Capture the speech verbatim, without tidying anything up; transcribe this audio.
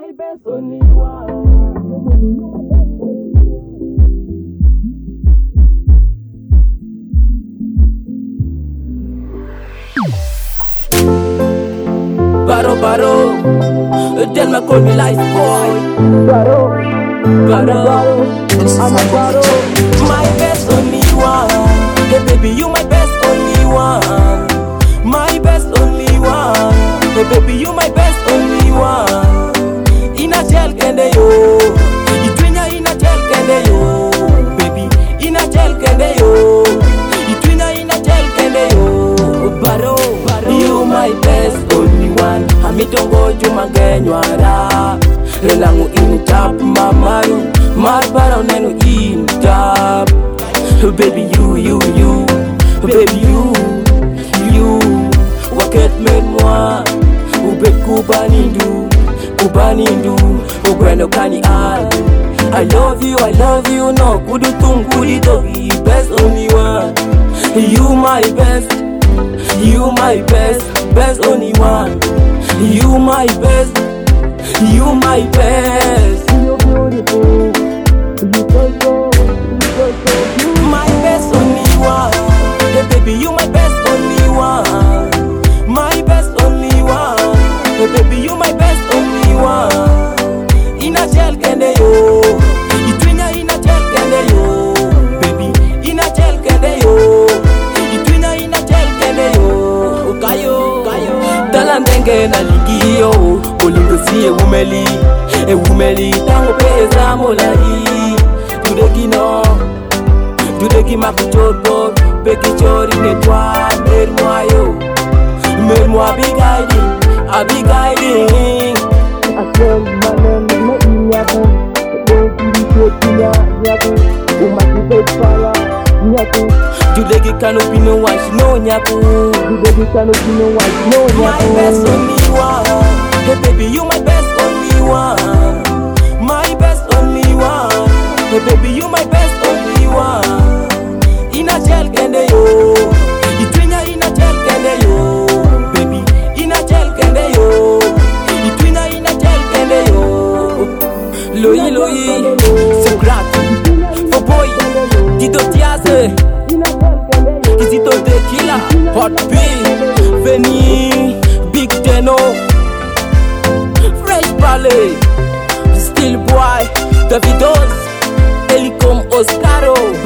My best only one. Baro Baro, tell me call me life boy. Baro, Baro, I'm a Baro. My best only one. Hey baby, you my best only one. My best only one. Hey baby, you my best only one. In a gel kende yo, itwinya in a gel kende yo. Baby, in a gel kende yo, itwinya in a gel kende yo. Baro, you my best only one. Amitongo juma genywara, relangu in tap mamaru, marbara nenu in tap. Baby you, you, you, baby you, you. Waket men moi, ubet kubanindu, kubanindu, ugwendo kani al. I love you, I love you, no kudu tum kudi dogi, best only one. You my best, you my best, best only one. You my best, you my best. You're beautiful, you so so, you so so. My best only one. Hey baby, you my best only one. My best only one. Hey baby, you my best only one. In a gel kende yo, itwinya in a gel kende yo. Baby, in a gel kende yo, itwinya in a gel kende yo. Kayo, kayo. Talandenge na ligio, olingo siye umeli, e umeli tango pesa molari. Tudeki no, tudeki makuchoto, beki chori netwa, mermwa yo, mermwa abigaili, abigaili. Asel manen me inyaku, beki chotinya nyaku, umaki pepala nyaku. Tudeki kanopino wash no nyaku, tudeki kanopino wash no nyaku. My best only one, hey baby you my best only one. My best only one, hey baby you my best only one. In a gel kende yo, itwinya in a gel kende yo. Baby, in a gel kende yo, itwinya in a gel kende yo. Loyi loyi, so grat, for boy, Tito Tiaze, Kizito Tequila, Hot B, Veni, Big Deno, Fresh Ballet, Still Boy, Davidos, Helicom Oscaro.